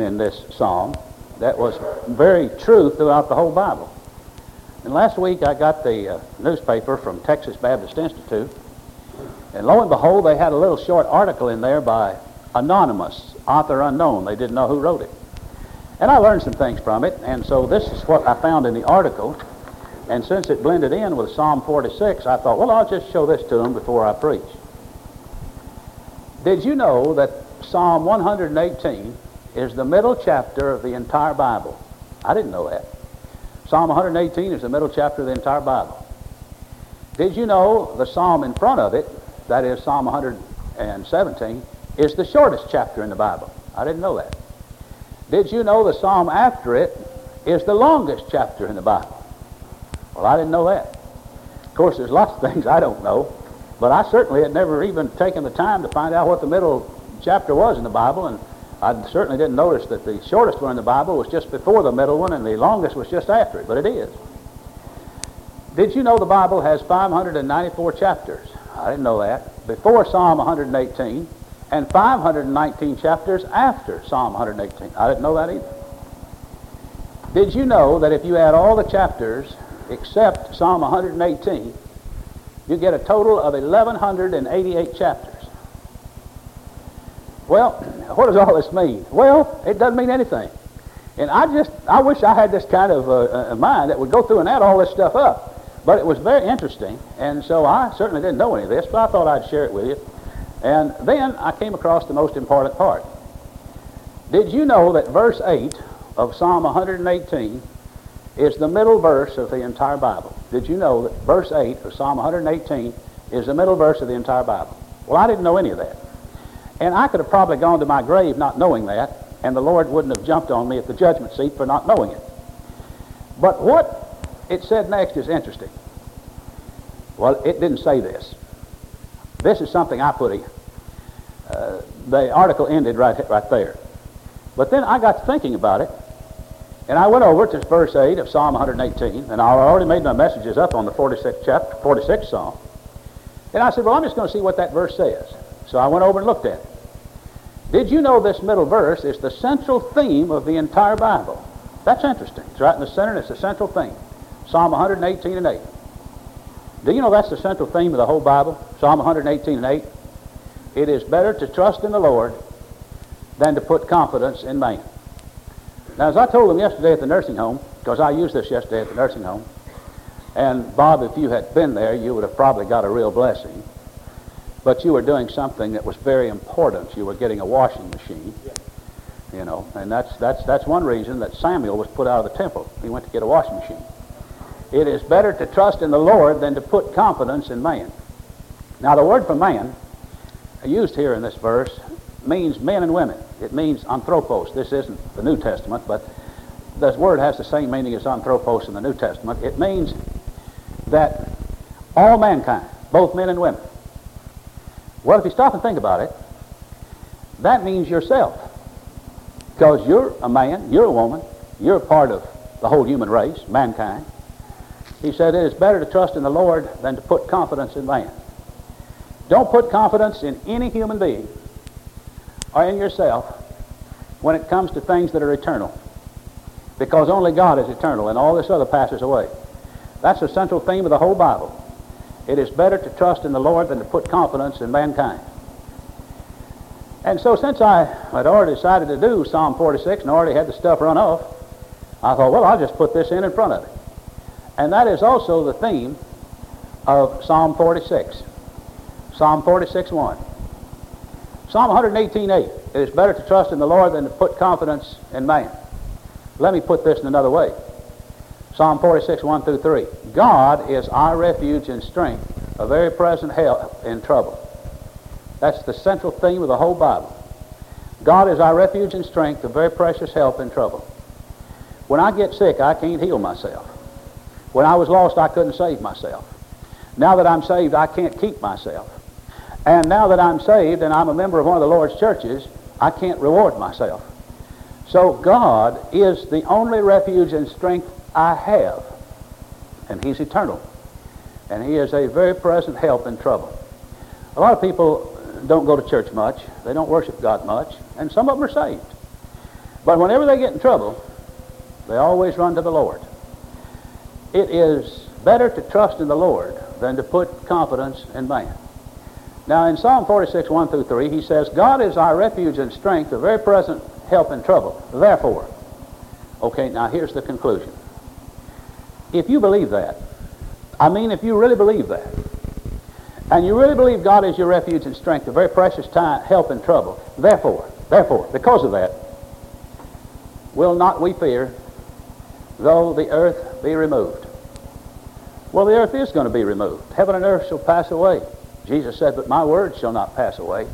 in this psalm that was very true throughout the whole Bible. And last week I got the newspaper from Texas Baptist Institute, and lo and behold, they had a little short article in there by anonymous, author unknown. They didn't know who wrote it. And I learned some things from it, and so this is what I found in the article. And since it blended in with Psalm 46, I thought, well, I'll just show this to them before I preach. Did you know that Psalm 118 is the middle chapter of the entire Bible? I didn't know that. Psalm 118 is the middle chapter of the entire Bible. Did you know the psalm in front of it, that is Psalm 117, is the shortest chapter in the Bible? I didn't know that. Did you know the psalm after it is the longest chapter in the Bible? Well, I didn't know that. Of course, there's lots of things I don't know, but I certainly had never even taken the time to find out what the middle chapter was in the Bible, and I certainly didn't notice that the shortest one in the Bible was just before the middle one and the longest was just after it, but it is. Did you know the Bible has 594 chapters? I didn't know that. Before Psalm 118, and 519 chapters after Psalm 118. I didn't know that either. Did you know that if you add all the chapters except Psalm 118, you get a total of 1,188 chapters? Well, what does all this mean? Well, it doesn't mean anything. And I wish I had this kind of a mind that would go through and add all this stuff up. But it was very interesting, and so I certainly didn't know any of this, but I thought I'd share it with you. And then I came across the most important part. Did you know that verse 8 of Psalm 118 is the middle verse of the entire Bible? Did you know that verse 8 of Psalm 118 is the middle verse of the entire Bible? Well, I didn't know any of that. And I could have probably gone to my grave not knowing that, and the Lord wouldn't have jumped on me at the judgment seat for not knowing it. But what it said next is interesting. Well, it didn't say this. This is something I put in. The article ended right there. But then I got to thinking about it, and I went over to verse 8 of Psalm 118, and I already made my messages up on the 46th Psalm. And I said, well, I'm just going to see what that verse says. So I went over and looked at it. Did you know this middle verse is the central theme of the entire Bible? That's interesting. It's right in the center, and it's the central theme. Psalm 118 and 8. Do you know that's the central theme of the whole Bible? Psalm 118 and 8. It is better to trust in the Lord than to put confidence in man. Now, as I told them yesterday at the nursing home, because I used this yesterday at the nursing home, and Bob, if you had been there, you would have probably got a real blessing. But you were doing something that was very important. You were getting a washing machine. You know, and that's one reason that Samuel was put out of the temple. He went to get a washing machine. It is better to trust in the Lord than to put confidence in man. Now, the word for man, used here in this verse, means men and women. It means anthropos. This isn't the New Testament, but this word has the same meaning as anthropos in the New Testament. It means that all mankind, both men and women. Well, if you stop and think about it, that means yourself. Because you're a man, you're a woman, you're a part of the whole human race, mankind. He said it is better to trust in the Lord than to put confidence in man. Don't put confidence in any human being or in yourself when it comes to things that are eternal. Because only God is eternal and all this other passes away. That's the central theme of the whole Bible. It is better to trust in the Lord than to put confidence in mankind. And so since I had already decided to do Psalm 46 and already had the stuff run off, I thought, well, I'll just put this in front of it. And that is also the theme of Psalm 46. Psalm 46:1. Psalm 118:8. It is better to trust in the Lord than to put confidence in man. Let me put this in another way. Psalm 46:1-3. God is our refuge and strength, a very present help in trouble. That's the central theme of the whole Bible. God is our refuge and strength, a very precious help in trouble. When I get sick, I can't heal myself. When I was lost, I couldn't save myself. Now that I'm saved, I can't keep myself. And now that I'm saved and I'm a member of one of the Lord's churches, I can't reward myself. So God is the only refuge and strength I have. And He's eternal. And He is a very present help in trouble. A lot of people don't go to church much. They don't worship God much. And some of them are saved. But whenever they get in trouble, they always run to the Lord. It is better to trust in the Lord than to put confidence in man. Now in Psalm 46, 1 through 3, he says, God is our refuge and strength, a very present help in trouble. Therefore, okay, now here's the conclusion. If you believe that, if you really believe that, and you really believe God is your refuge and strength, a very precious help in trouble, therefore, because of that, will not we fear, though the earth be removed? Well, the earth is going to be removed. Heaven and earth shall pass away. Jesus said, but my words shall not pass away.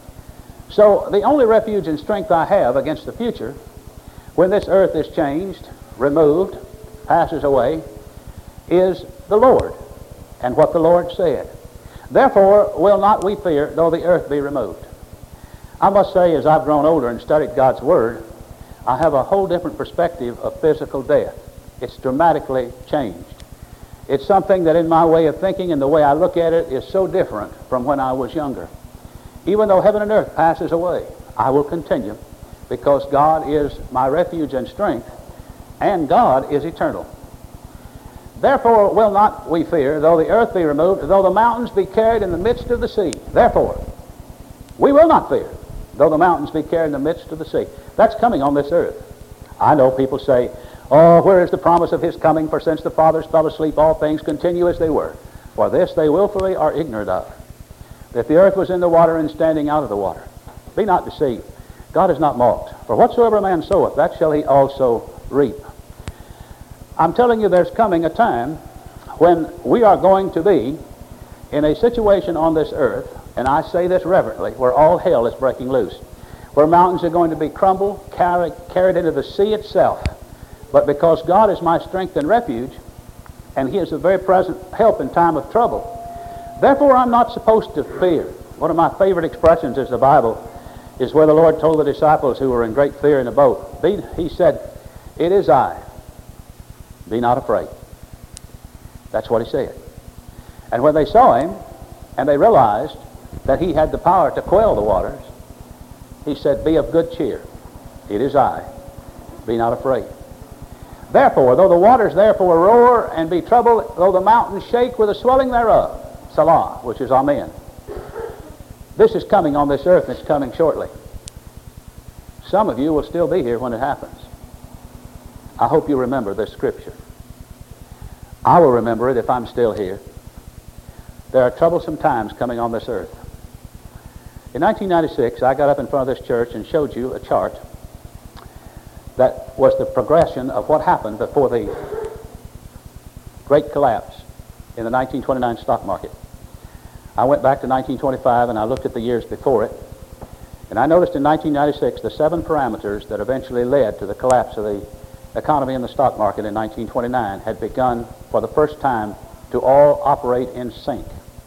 So the only refuge and strength I have against the future, when this earth is changed, removed, passes away, is the Lord and what the Lord said. Therefore will not we fear, though the earth be removed. I must say, as I've grown older and studied God's Word, I have a whole different perspective of physical death. It's dramatically changed. It's something that in my way of thinking and the way I look at it is so different from when I was younger. Even though heaven and earth passes away, I will continue because God is my refuge and strength, and God is eternal. Therefore will not we fear, though the earth be removed, though the mountains be carried in the midst of the sea. Therefore, we will not fear, though the mountains be carried in the midst of the sea. That's coming on this earth. I know people say, oh, where is the promise of his coming? For since the fathers fell asleep, all things continue as they were. For this they willfully are ignorant of, that the earth was in the water and standing out of the water. Be not deceived. God is not mocked. For whatsoever a man soweth, that shall he also reap. I'm telling you, there's coming a time when we are going to be in a situation on this earth, and I say this reverently, where all hell is breaking loose, where mountains are going to be crumbled, carried into the sea itself. But because God is my strength and refuge, and he is a very present help in time of trouble, therefore I'm not supposed to fear. One of my favorite expressions is the Bible, is where the Lord told the disciples who were in great fear in the boat, he said, it is I, be not afraid. That's what he said. And when they saw him, and they realized that he had the power to quell the waters, he said, be of good cheer. It is I, be not afraid. Therefore, though the waters therefore roar and be troubled, though the mountains shake with the swelling thereof, Salah, which is Amen. This is coming on this earth, and it's coming shortly. Some of you will still be here when it happens. I hope you remember this scripture. I will remember it if I'm still here. There are troublesome times coming on this earth. In 1996, I got up in front of this church and showed you a chart that was the progression of what happened before the great collapse in the 1929 stock market. I went back to 1925 and I looked at the years before it, and I noticed in 1996 the 7 parameters that eventually led to the collapse of the economy in the stock market in 1929 had begun for the first time to all operate in sync.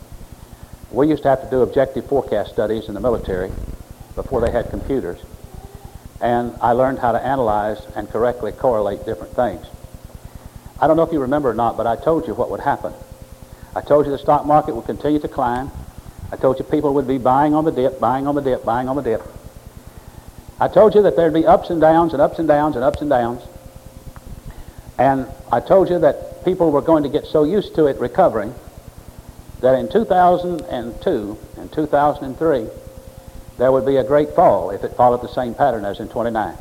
We used to have to do objective forecast studies in the military before they had computers, and I learned how to analyze and correctly correlate different things. I don't know if you remember or not, but I told you what would happen. I told you the stock market would continue to climb. I told you people would be buying on the dip, buying on the dip, buying on the dip. I told you that there'd be ups and downs and ups and downs and ups and downs. And I told you that people were going to get so used to it recovering that in 2002 and 2003 there would be a great fall if it followed the same pattern as in 29.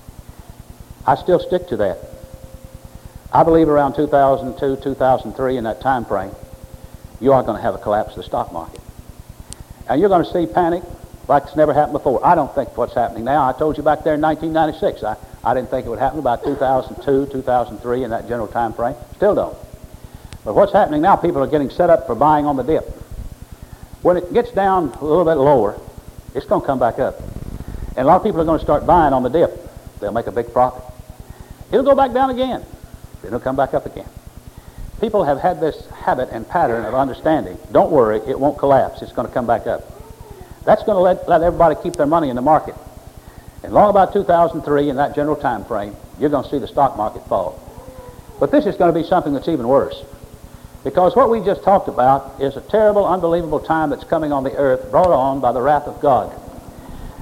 I still stick to that. I believe around 2002, 2003, in that time frame, you are going to have a collapse of the stock market. And you're going to see panic like it's never happened before. I don't think what's happening now. I told you back there in 1996, I didn't think it would happen about 2002, 2003, in that general time frame. Still don't. But what's happening now, people are getting set up for buying on the dip. When it gets down a little bit lower, it's going to come back up. And a lot of people are going to start buying on the dip. They'll make a big profit. It'll go back down again. Then it'll come back up again. People have had this habit and pattern of understanding. Don't worry, it won't collapse. It's going to come back up. That's going to let everybody keep their money in the market. And long about 2003, in that general time frame, you're going to see the stock market fall. But this is going to be something that's even worse. Because what we just talked about is a terrible, unbelievable time that's coming on the earth, brought on by the wrath of God.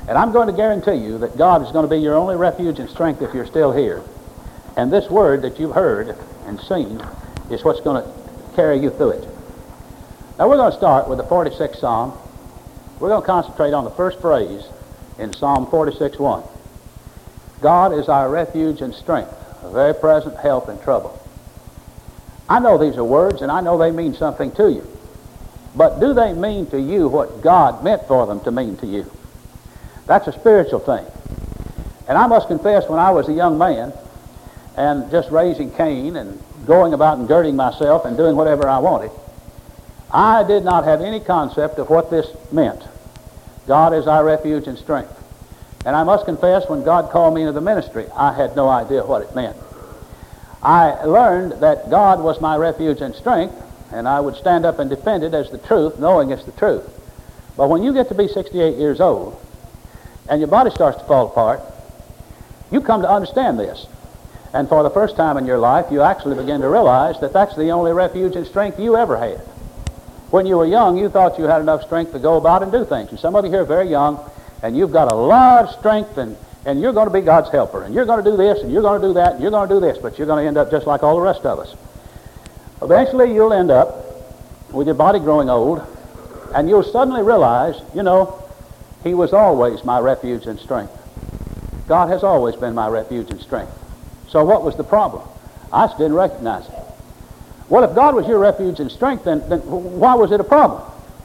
And I'm going to guarantee you that God is going to be your only refuge and strength if you're still here. And this word that you've heard and seen is what's going to carry you through it. Now we're going to start with the 46th Psalm. We're going to concentrate on the first phrase in Psalm 46:1. God is our refuge and strength, a very present help in trouble. I know these are words, and I know they mean something to you. But do they mean to you what God meant for them to mean to you? That's a spiritual thing. And I must confess, when I was a young man and just raising Cain and going about and girding myself and doing whatever I wanted, I did not have any concept of what this meant. God is our refuge and strength. And I must confess, when God called me into the ministry, I had no idea what it meant. I learned that God was my refuge and strength, and I would stand up and defend it as the truth, knowing it's the truth. But when you get to be 68 years old, and your body starts to fall apart, you come to understand this. And for the first time in your life, you actually begin to realize that that's the only refuge and strength you ever had. When you were young, you thought you had enough strength to go about and do things. And some of you here are very young, and you've got a lot of strength, and you're going to be God's helper, and you're going to do this, and you're going to do that, and you're going to do this, but you're going to end up just like all the rest of us. Eventually, you'll end up with your body growing old, and you'll suddenly realize, you know, He was always my refuge and strength. God has always been my refuge and strength. So what was the problem? I just didn't recognize it. Well, if God was your refuge and strength, then why was it a problem?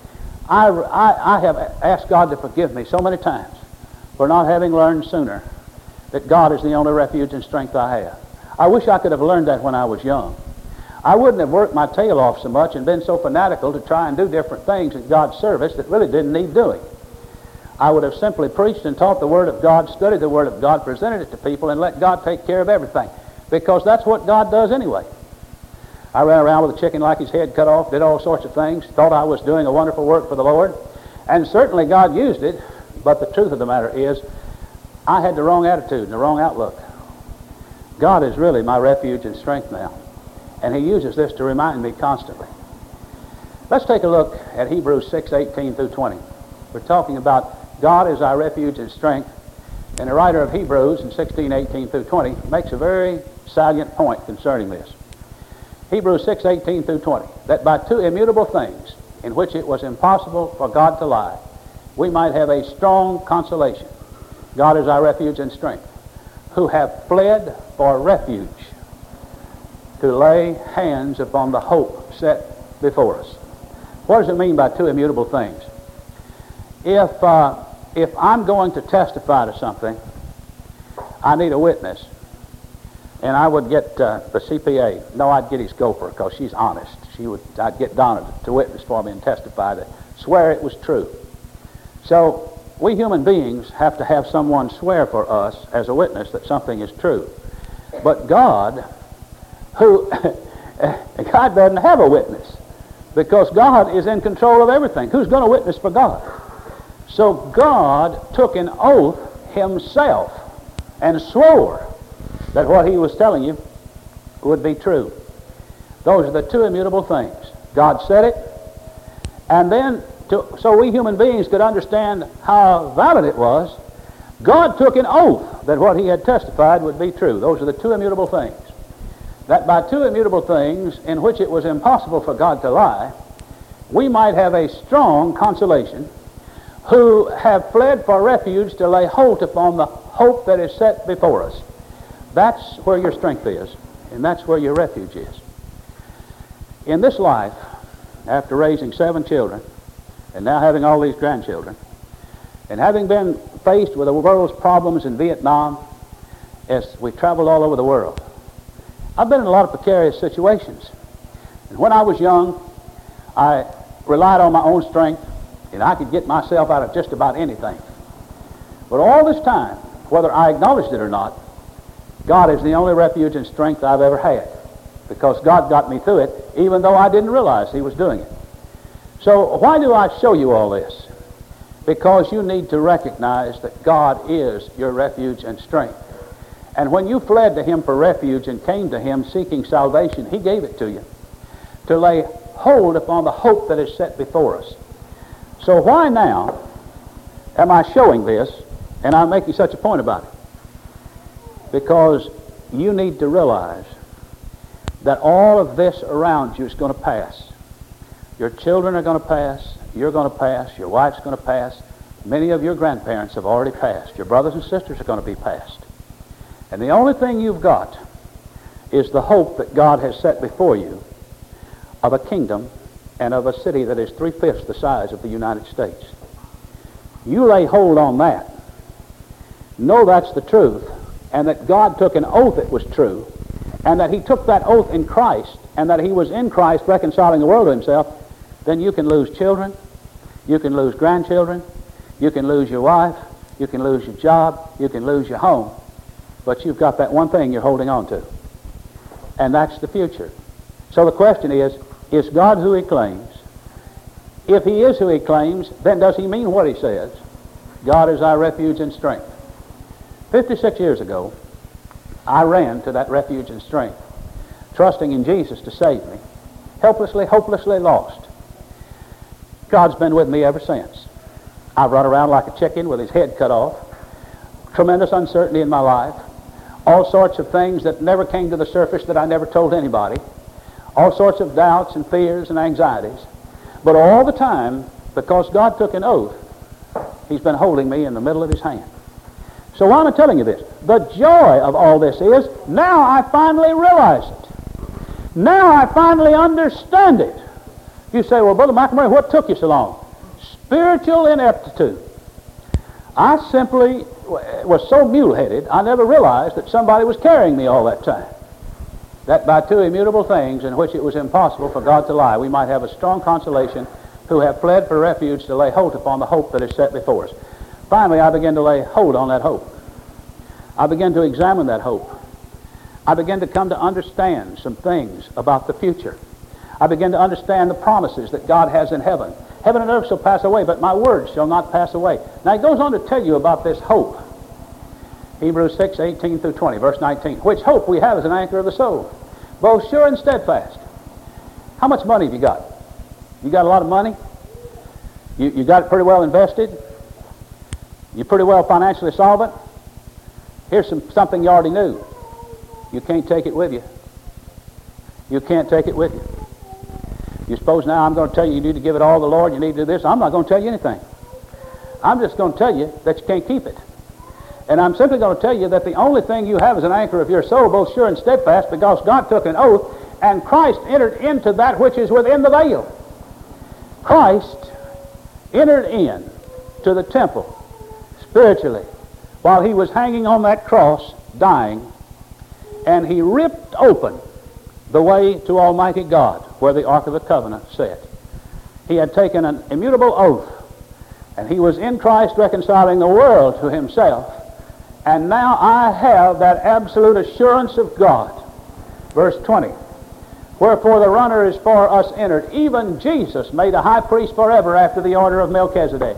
I have asked God to forgive me so many times for not having learned sooner that God is the only refuge and strength I have. I wish I could have learned that when I was young. I wouldn't have worked my tail off so much and been so fanatical to try and do different things in God's service that really didn't need doing. I would have simply preached and taught the Word of God, studied the Word of God, presented it to people, and let God take care of everything. Because that's what God does anyway. I ran around with a chicken like his head cut off, did all sorts of things, thought I was doing a wonderful work for the Lord. And certainly God used it, but the truth of the matter is, I had the wrong attitude and the wrong outlook. God is really my refuge and strength now. And He uses this to remind me constantly. Let's take a look at Hebrews 6:18 through 20. We're talking about God is our refuge and strength. And the writer of Hebrews in 16:18 through 20 makes a very salient point concerning this. Hebrews 6:18 through 20, that by two immutable things in which it was impossible for God to lie, we might have a strong consolation. God is our refuge and strength, who have fled for refuge to lay hands upon the hope set before us. What does it mean by two immutable things? If I'm going to testify to something, I need a witness. And I would get the CPA. No, I'd get his gopher because she's honest. I'd get Donna to witness for me and testify to swear it was true. So we human beings have to have someone swear for us as a witness that something is true. But God, God doesn't have a witness because God is in control of everything. Who's going to witness for God? So God took an oath Himself and swore that what He was telling you would be true. Those are the two immutable things. God said it, and then so we human beings could understand how valid it was, God took an oath that what He had testified would be true. Those are the two immutable things. That by two immutable things in which it was impossible for God to lie, we might have a strong consolation, who have fled for refuge to lay hold upon the hope that is set before us. That's where your strength is, and that's where your refuge is. In this life, after raising 7 children, and now having all these grandchildren, and having been faced with the world's problems in Vietnam as we traveled all over the world, I've been in a lot of precarious situations. And when I was young, I relied on my own strength, and I could get myself out of just about anything. But all this time, whether I acknowledged it or not, God is the only refuge and strength I've ever had, because God got me through it, even though I didn't realize He was doing it. So why do I show you all this? Because you need to recognize that God is your refuge and strength. And when you fled to Him for refuge and came to Him seeking salvation, He gave it to you to lay hold upon the hope that is set before us. So why now am I showing this And I'm making such a point about it because you need to realize that all of this around you is going to pass. Your children are going to pass. You're going to pass. Your wife's going to pass. Many of your grandparents have already passed. Your brothers and sisters are going to be passed. And the only thing you've got is the hope that God has set before you of a kingdom and of a city that is 3/5 the size of the United States. You lay hold on that. Know that's the truth, and that God took an oath it was true, and that he took that oath in Christ, and that he was in Christ reconciling the world to himself. Then you can lose children, you can lose grandchildren, you can lose your wife, you can lose your job, you can lose your home, but you've got that one thing you're holding on to, and that's the future. So the question is God who he claims? If he is who he claims, then does he mean what he says? God is our refuge and strength. 56 years ago, I ran to that refuge and strength, trusting in Jesus to save me, helplessly, hopelessly lost. God's been with me ever since. I've run around like a chicken with his head cut off, tremendous uncertainty in my life, all sorts of things that never came to the surface that I never told anybody, all sorts of doubts and fears and anxieties. But all the time, because God took an oath, he's been holding me in the middle of his hand. So why am I telling you this? The joy of all this is, now I finally realize it. Now I finally understand it. You say, well, Brother McElmurray, what took you so long? Spiritual ineptitude. I simply was so mule-headed, I never realized that somebody was carrying me all that time. That by two immutable things in which it was impossible for God to lie, we might have a strong consolation who have fled for refuge to lay hold upon the hope that is set before us. Finally, I began to lay hold on that hope. I began to examine that hope. I began to come to understand some things about the future. I began to understand the promises that God has in heaven. Heaven and earth shall pass away, but my words shall not pass away. Now, he goes on to tell you about this hope. Hebrews 6:18 through 20, verse 19. Which hope we have as an anchor of the soul, both sure and steadfast. How much money have you got? You got a lot of money? You got it pretty well invested? You're pretty well financially solvent? Here's something you already knew. You can't take it with you. You can't take it with you. You suppose now I'm going to tell you need to give it all to the Lord, you need to do this. I'm not going to tell you anything. I'm just going to tell you that you can't keep it. And I'm simply going to tell you that the only thing you have is an anchor of your soul, both sure and steadfast, because God took an oath, and Christ entered into that which is within the veil. Christ entered in to the temple spiritually while he was hanging on that cross, dying, and he ripped open the way to Almighty God, where the Ark of the Covenant sat. He had taken an immutable oath, and he was in Christ reconciling the world to himself. And now I have that absolute assurance of God. Verse 20. Wherefore the runner is for us entered, even Jesus made a high priest forever after the order of Melchizedek.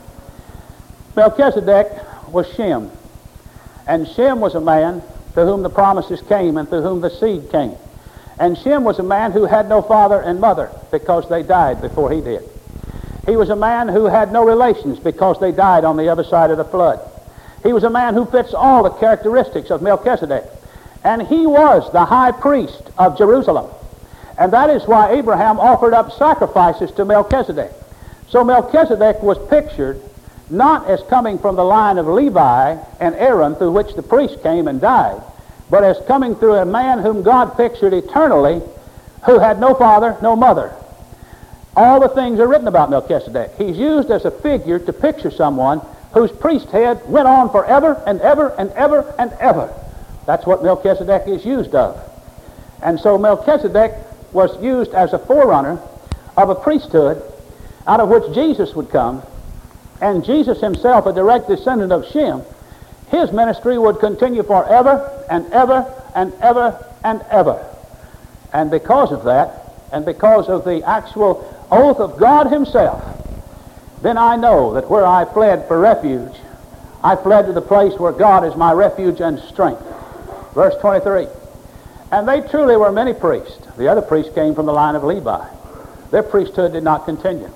Melchizedek was Shem. And Shem was a man to whom the promises came and to whom the seed came. And Shem was a man who had no father and mother because they died before he did. He was a man who had no relations because they died on the other side of the flood. He was a man who fits all the characteristics of Melchizedek. And he was the high priest of Jerusalem. And that is why Abraham offered up sacrifices to Melchizedek. So Melchizedek was pictured not as coming from the line of Levi and Aaron through which the priest came and died, but as coming through a man whom God pictured eternally, who had no father, no mother. All the things are written about Melchizedek. He's used as a figure to picture someone whose priesthood went on forever and ever and ever and ever. That's what Melchizedek is used of. And so Melchizedek was used as a forerunner of a priesthood out of which Jesus would come, and Jesus himself, a direct descendant of Shem, his ministry would continue forever and ever and ever and ever. And because of that, and because of the actual oath of God himself, then I know that where I fled for refuge, I fled to the place where God is my refuge and strength. Verse 23. And they truly were many priests. The other priests came from the line of Levi. Their priesthood did not continue.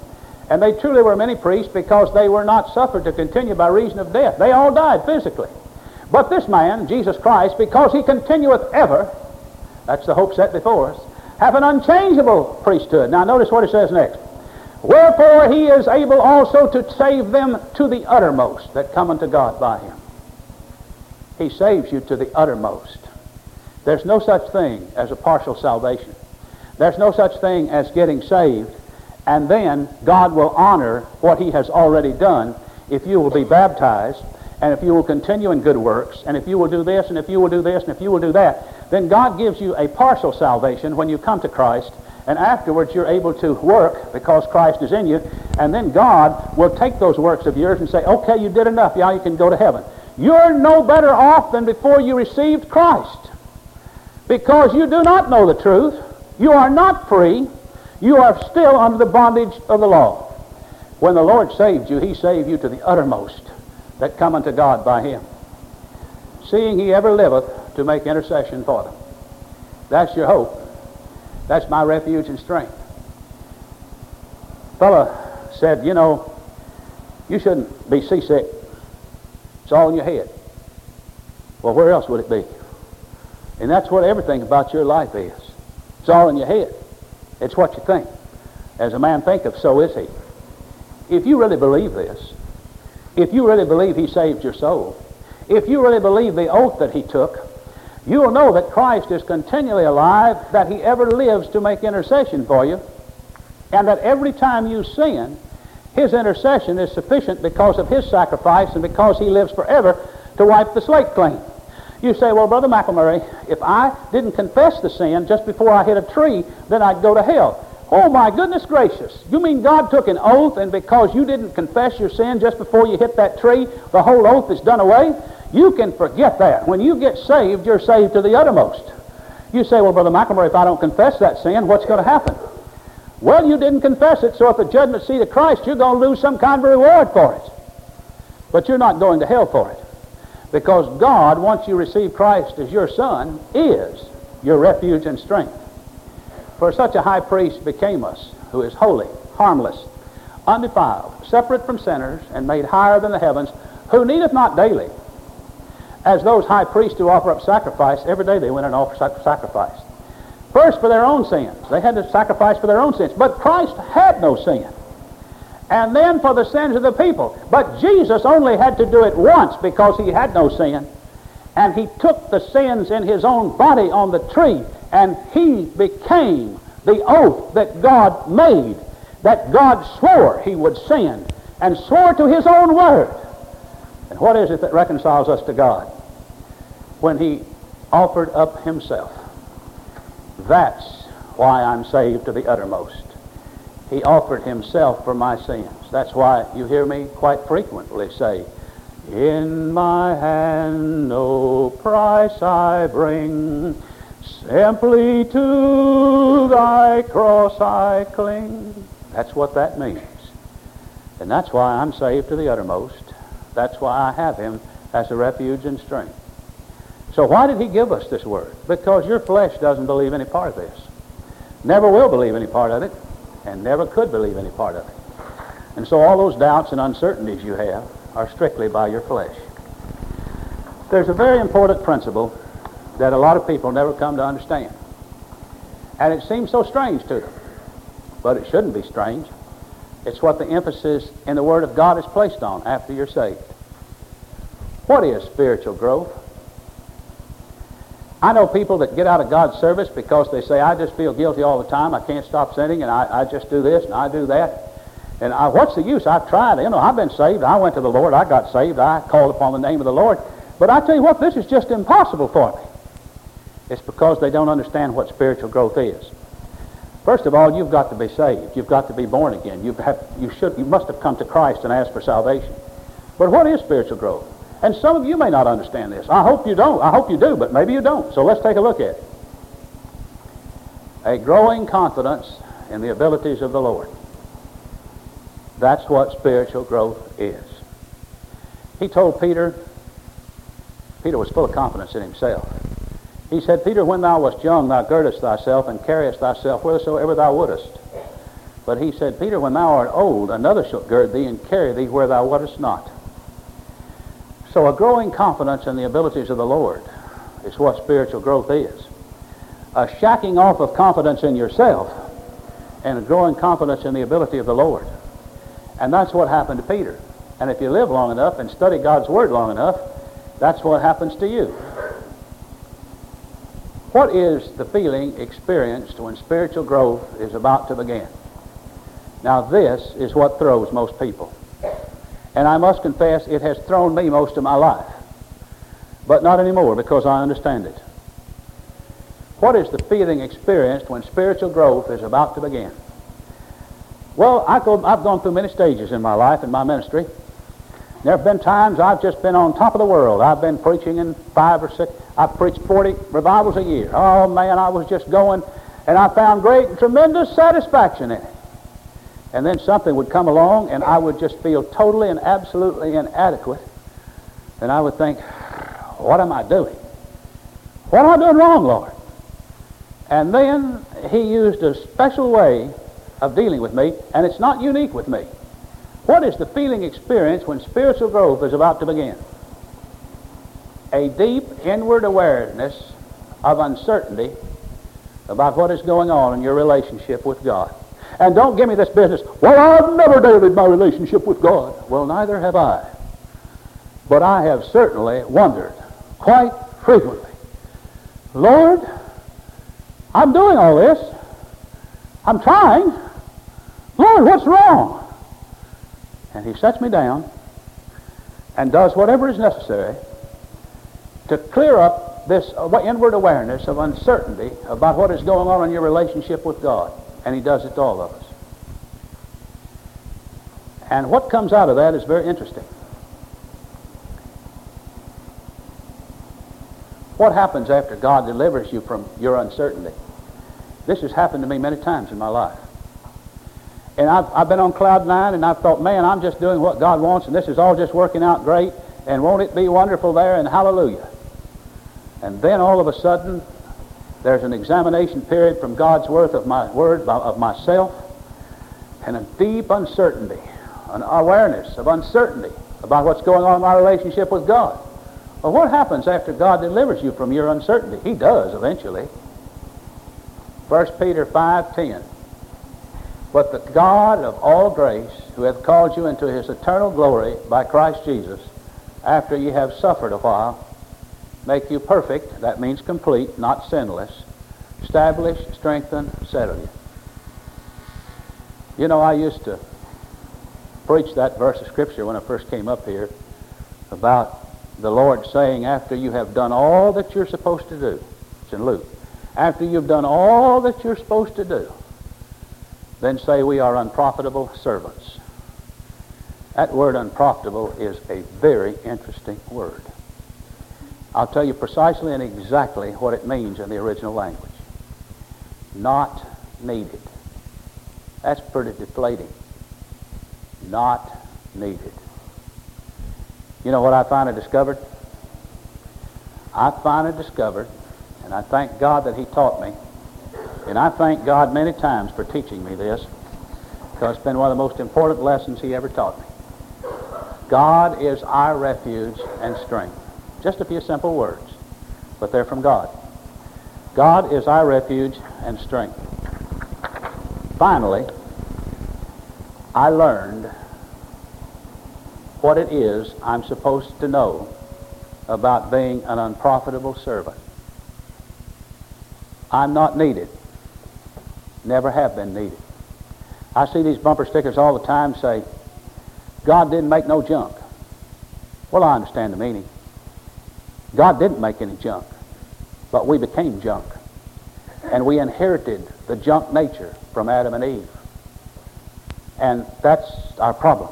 And they truly were many priests because they were not suffered to continue by reason of death. They all died physically. But this man, Jesus Christ, because he continueth ever, that's the hope set before us, have an unchangeable priesthood. Now notice what it says next. Wherefore he is able also to save them to the uttermost that come unto God by him. He saves you to the uttermost. There's no such thing as a partial salvation. There's no such thing as getting saved, and then God will honor what he has already done if you will be baptized, and if you will continue in good works, and if you will do this, and if you will do this, and if you will do that. Then God gives you a partial salvation when you come to Christ, and afterwards you're able to work because Christ is in you, and then God will take those works of yours and say, okay, you did enough, now you can go to heaven. You're no better off than before you received Christ, because you do not know the truth. You are not free. You are still under the bondage of the law. When the Lord saved you, he saved you to the uttermost that come unto God by him, seeing he ever liveth to make intercession for them. That's your hope. That's my refuge and strength. A fellow said, you know, you shouldn't be seasick. It's all in your head. Well, where else would it be? And that's what everything about your life is. It's all in your head. It's what you think. As a man thinketh, so is he. If you really believe this, if you really believe he saved your soul, if you really believe the oath that he took, you will know that Christ is continually alive, that he ever lives to make intercession for you, and that every time you sin, his intercession is sufficient because of his sacrifice and because he lives forever to wipe the slate clean. You say, well, Brother McElmurray, if I didn't confess the sin just before I hit a tree, then I'd go to hell. Oh, my goodness gracious. You mean God took an oath, and because you didn't confess your sin just before you hit that tree, the whole oath is done away? You can forget that. When you get saved, you're saved to the uttermost. You say, well, Brother McElmurray, if I don't confess that sin, what's going to happen? Well, you didn't confess it, so at the judgment seat of Christ, you're going to lose some kind of reward for it. But you're not going to hell for it. Because God, once you receive Christ as your Son, is your refuge and strength. For such a high priest became us, who is holy, harmless, undefiled, separate from sinners, and made higher than the heavens, who needeth not daily, as those high priests who offer up sacrifice. Every day they went and offered sacrifice. First for their own sins. They had to sacrifice for their own sins. But Christ had no sin. And then for the sins of the people. But Jesus only had to do it once because he had no sin. And he took the sins in his own body on the tree, and he became the oath that God made, that God swore he would sin, and swore to his own word. And what is it that reconciles us to God? When he offered up himself. That's why I'm saved to the uttermost. He offered himself for my sins. That's why you hear me quite frequently say, in my hand no price I bring, simply to thy cross I cling. That's what that means. And that's why I'm saved to the uttermost. That's why I have him as a refuge and strength. So why did he give us this word? Because your flesh doesn't believe any part of this. Never will believe any part of it, and never could believe any part of it. And so all those doubts and uncertainties you have are strictly by your flesh. There's a very important principle that a lot of people never come to understand. And it seems so strange to them. But it shouldn't be strange. It's what the emphasis in the Word of God is placed on after you're saved. What is spiritual growth? I know people that get out of God's service because they say, I just feel guilty all the time. I can't stop sinning, and I just do this and I do that. And what's the use? I've tried. You know, I've been saved. I went to the Lord. I got saved. I called upon the name of the Lord. But I tell you what, this is just impossible for me. It's because they don't understand what spiritual growth is. First of all, you've got to be saved. You've got to be born again. You must have come to Christ and asked for salvation. But what is spiritual growth? And some of you may not understand this. I hope you don't. I hope you do, but maybe you don't. So let's take a look at it. A growing confidence in the abilities of the Lord. That's what spiritual growth is. He told Peter was full of confidence in himself. He said, Peter, when thou wast young, thou girdest thyself and carriest thyself whithersoever thou wouldest. But he said, Peter, when thou art old, another shall gird thee and carry thee where thou wottest not. So a growing confidence in the abilities of the Lord is what spiritual growth is. A shacking off of confidence in yourself and a growing confidence in the ability of the Lord. And that's what happened to Peter. And if you live long enough and study God's Word long enough, that's what happens to you. What is the feeling experienced when spiritual growth is about to begin? Now this is what throws most people. And I must confess it has thrown me most of my life. But not anymore, because I understand it. What is the feeling experienced when spiritual growth is about to begin? Well, I've gone through many stages in my life and my ministry. There have been times I've just been on top of the world. I've been preaching in 5 or 6, I've preached 40 revivals a year. Oh man, I was just going, and I found great and tremendous satisfaction in it. And then something would come along and I would just feel totally and absolutely inadequate. And I would think, what am I doing? What am I doing wrong, Lord? And then he used a special way of dealing with me, and it's not unique with me. What is the feeling experienced when spiritual growth is about to begin? A deep inward awareness of uncertainty about what is going on in your relationship with God. And don't give me this business, well, I've never doubted my relationship with God. Well, neither have I. But I have certainly wondered quite frequently, Lord, I'm doing all this. I'm trying. Lord, what's wrong? And he sets me down and does whatever is necessary to clear up this inward awareness of uncertainty about what is going on in your relationship with God. And he does it to all of us. And what comes out of that is very interesting. What happens after God delivers you from your uncertainty? This has happened to me many times in my life. And I've been on cloud 9, and I've thought, man, I'm just doing what God wants, and this is all just working out great, and won't it be wonderful there, and hallelujah. And then all of a sudden, there's an examination period from God's word of myself, and a deep uncertainty, an awareness of uncertainty about what's going on in my relationship with God. Well, what happens after God delivers you from your uncertainty? He does eventually. 1 Peter 5:10. But the God of all grace, who hath called you into his eternal glory by Christ Jesus, after ye have suffered a while, make you perfect, that means complete, not sinless, establish, strengthen, settle you. You know, I used to preach that verse of Scripture when I first came up here about the Lord saying, after you have done all that you're supposed to do, it's in Luke, after you've done all that you're supposed to do, then say, we are unprofitable servants. That word unprofitable is a very interesting word. I'll tell you precisely and exactly what it means in the original language. Not needed. That's pretty deflating. Not needed. You know what I finally discovered? I finally discovered, and I thank God that he taught me, and I thank God many times for teaching me this, because it's been one of the most important lessons he ever taught me. God is our refuge and strength. Just a few simple words, but they're from God. God is our refuge and strength. Finally, I learned what it is I'm supposed to know about being an unprofitable servant. I'm not needed. Never have been needed. I see these bumper stickers all the time say, God didn't make no junk. Well, I understand the meaning. God didn't make any junk, but we became junk. And we inherited the junk nature from Adam and Eve. And that's our problem.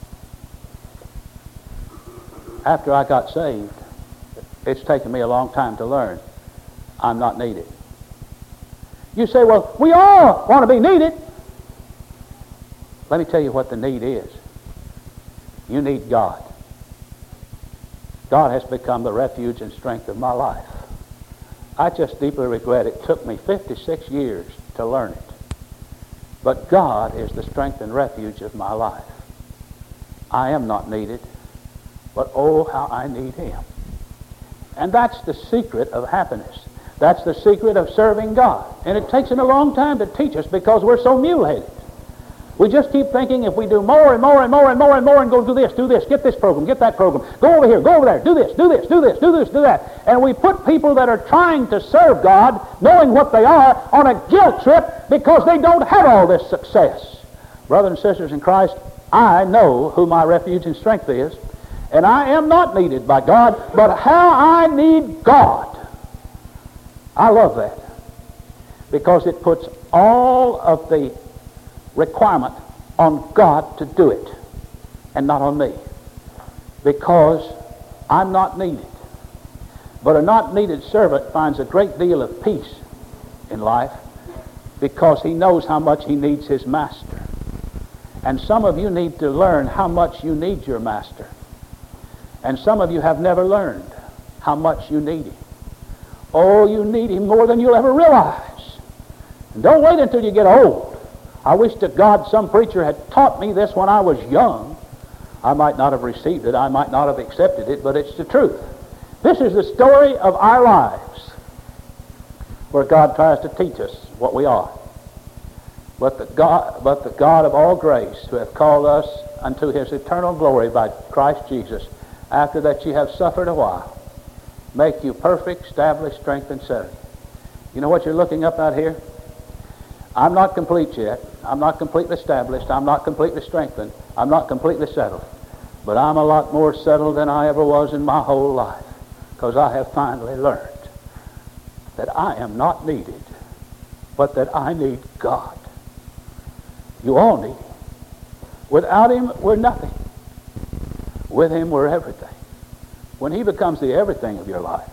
After I got saved, it's taken me a long time to learn I'm not needed. You say, well, we all want to be needed. Let me tell you what the need is. You need God. God has become the refuge and strength of my life. I just deeply regret it took me 56 years to learn it. But God is the strength and refuge of my life. I am not needed, but oh, how I need Him. And that's the secret of happiness. That's the secret of serving God. And it takes Him a long time to teach us because we're so mule-headed. We just keep thinking if we do more and more and more and more and more and go do this, get this program, get that program, go over here, go over there, do this, do this, do this, do this, do that. And we put people that are trying to serve God, knowing what they are, on a guilt trip because they don't have all this success. Brothers and sisters in Christ, I know who my refuge and strength is, and I am not needed by God, but how I need God. I love that because it puts all of the requirement on God to do it and not on me, because I'm not needed. But a not needed servant finds a great deal of peace in life because he knows how much he needs his master. And some of you need to learn how much you need your master. And some of you have never learned how much you need him. Oh, you need him more than you'll ever realize. And don't wait until you get old. I wish to God some preacher had taught me this when I was young. I might not have received it, I might not have accepted it, but it's the truth. This is the story of our lives where God tries to teach us what we are. But the God of all grace, who hath called us unto his eternal glory by Christ Jesus, after that ye have suffered a while, make you perfect, establish, strength, and settle. You know what you're looking up out here? I'm not complete yet. I'm not completely established. I'm not completely strengthened. I'm not completely settled. But I'm a lot more settled than I ever was in my whole life, because I have finally learned that I am not needed, but that I need God. You all need him. Without him, we're nothing. With him, we're everything. When he becomes the everything of your life,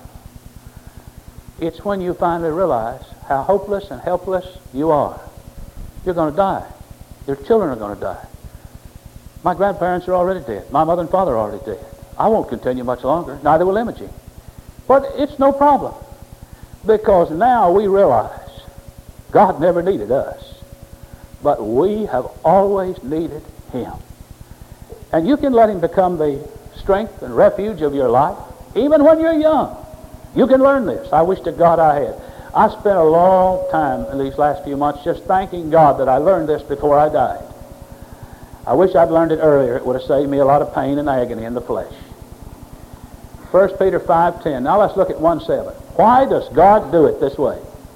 it's when you finally realize how hopeless and helpless you are. You're going to die. Your children are going to die. My grandparents are already dead. My mother and father are already dead. I won't continue much longer. Neither will Imogene. But it's no problem, because now we realize God never needed us, but we have always needed him. And you can let him become the strength and refuge of your life, even when you're young. You can learn this. I wish to God I had. I spent a long time in these last few months just thanking God that I learned this before I died. I wish I'd learned it earlier. It would have saved me a lot of pain and agony in the flesh. 1 Peter 5:10. Now let's look at 1:7. Why does God do it this way?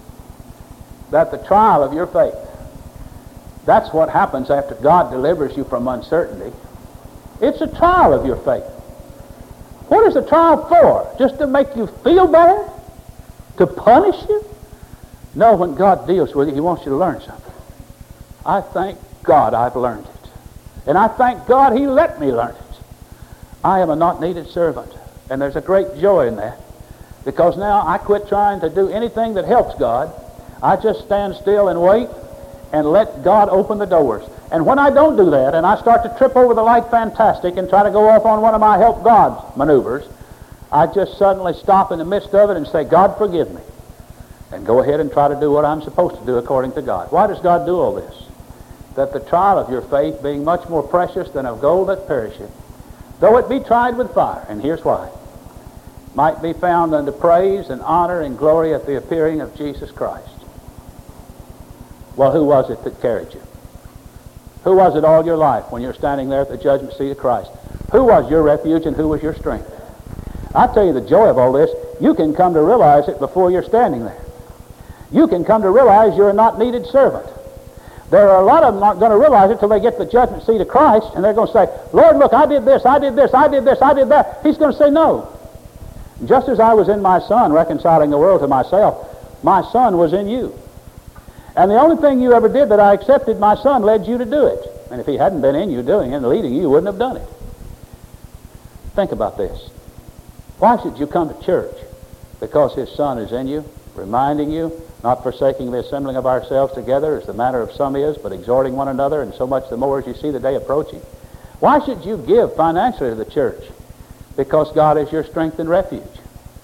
That the trial of your faith. That's what happens after God delivers you from uncertainty. It's a trial of your faith. What is the trial for? Just to make you feel better? To punish you? No, when God deals with you, he wants you to learn something. I thank God I've learned it. And I thank God he let me learn it. I am a not needed servant. And there's a great joy in that. Because now I quit trying to do anything that helps God. I just stand still and wait and let God open the doors. And when I don't do that, and I start to trip over the light fantastic and try to go off on one of my help God maneuvers, I just suddenly stop in the midst of it and say, God, forgive me. And go ahead and try to do what I'm supposed to do according to God. Why does God do all this? That the trial of your faith, being much more precious than of gold that perisheth, though it be tried with fire, and here's why, might be found unto praise and honor and glory at the appearing of Jesus Christ. Well, who was it that carried you? Who was it all your life when you're standing there at the judgment seat of Christ? Who was your refuge and who was your strength? I tell you the joy of all this, you can come to realize it before you're standing there. You can come to realize you're a not needed servant. There are a lot of them not going to realize it till they get to the judgment seat of Christ, and they're going to say, Lord, look, I did this, I did this, I did this, I did that. He's going to say, no. Just as I was in my Son reconciling the world to myself, my Son was in you. And the only thing you ever did that I accepted, my Son led you to do it. And if he hadn't been in you doing it and leading you, you wouldn't have done it. Think about this. Why should you come to church? Because his Son is in you, reminding you, not forsaking the assembling of ourselves together, as the manner of some is, but exhorting one another, and so much the more as you see the day approaching. Why should you give financially to the church? Because God is your strength and refuge.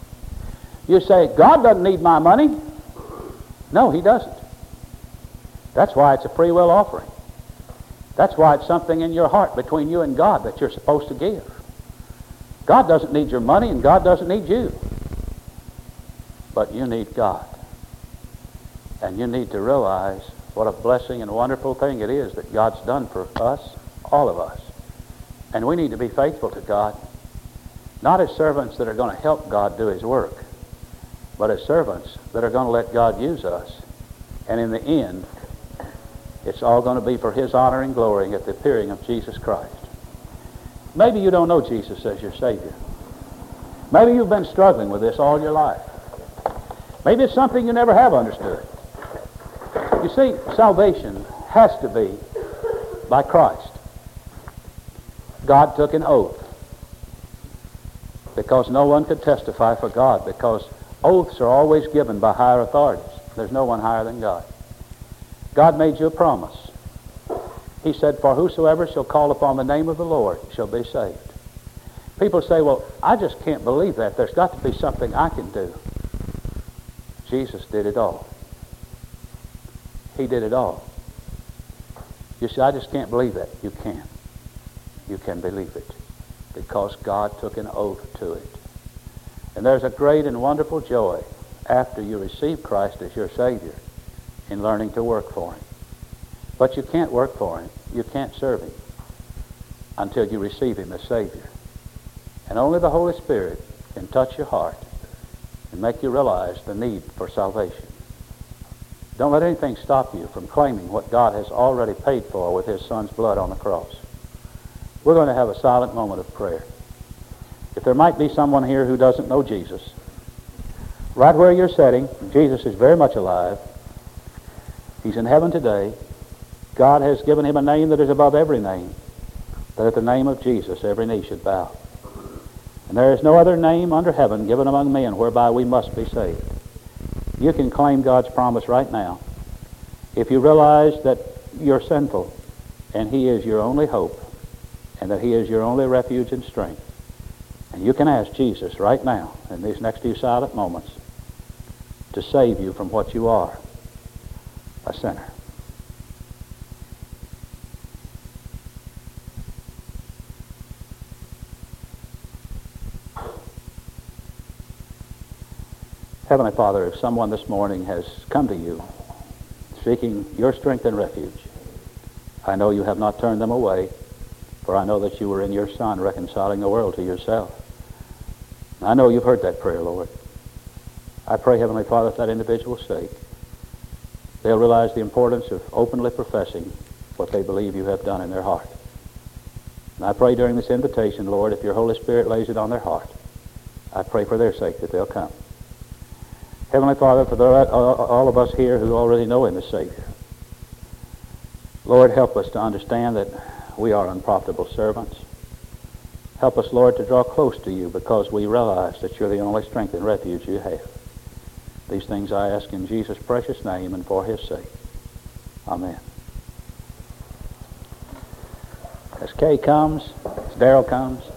You say, God doesn't need my money. No, he doesn't. That's why it's a free will offering. That's why it's something in your heart between you and God that you're supposed to give. God doesn't need your money and God doesn't need you. But you need God. And you need to realize what a blessing and wonderful thing it is that God's done for us, all of us. And we need to be faithful to God, not as servants that are going to help God do his work, but as servants that are going to let God use us. And in the end, it's all going to be for his honor and glory at the appearing of Jesus Christ. Maybe you don't know Jesus as your Savior. Maybe you've been struggling with this all your life. Maybe it's something you never have understood. You see, salvation has to be by Christ. God took an oath because no one could testify for God, because oaths are always given by higher authorities. There's no one higher than God. God made you a promise. He said, for whosoever shall call upon the name of the Lord shall be saved. People say, well, I just can't believe that. There's got to be something I can do. Jesus did it all. He did it all. You say, I just can't believe that. You can. You can believe it because God took an oath to it. And there's a great and wonderful joy after you receive Christ as your Savior in learning to work for him. But you can't work for him. You can't serve him until you receive him as Savior. And only the Holy Spirit can touch your heart and make you realize the need for salvation. Don't let anything stop you from claiming what God has already paid for with his Son's blood on the cross. We're going to have a silent moment of prayer. If there might be someone here who doesn't know Jesus, right where you're sitting, Jesus is very much alive. He's in heaven today. God has given him a name that is above every name, that at the name of Jesus every knee should bow. And there is no other name under heaven given among men whereby we must be saved. You can claim God's promise right now. If you realize that you're sinful and he is your only hope and that he is your only refuge and strength, and you can ask Jesus right now in these next few silent moments to save you from what you are, a sinner. Heavenly Father, if someone this morning has come to you seeking your strength and refuge, I know you have not turned them away, for I know that you were in your Son reconciling the world to yourself. I know you've heard that prayer, Lord. I pray, Heavenly Father, for that individual's sake, they'll realize the importance of openly professing what they believe you have done in their heart. And I pray during this invitation, Lord, if your Holy Spirit lays it on their heart, I pray for their sake that they'll come. Heavenly Father, for all of us here who already know him as Savior, Lord, help us to understand that we are unprofitable servants. Help us, Lord, to draw close to you because we realize that you're the only strength and refuge you have. These things I ask in Jesus' precious name and for his sake. Amen. As Kay comes, as Darrell comes,